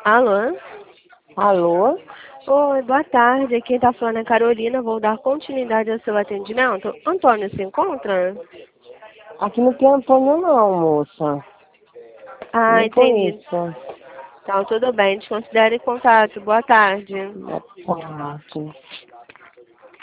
Alô? Alô? Oi, boa tarde. Quem tá falando é Carolina. Vou dar continuidade ao seu atendimento. Antônio se encontra? Aqui não tem Antônio não, moça. Ah, Nem entendi. conheço. Então, tudo bem. Desconsidere contato. Boa tarde. Boa tarde.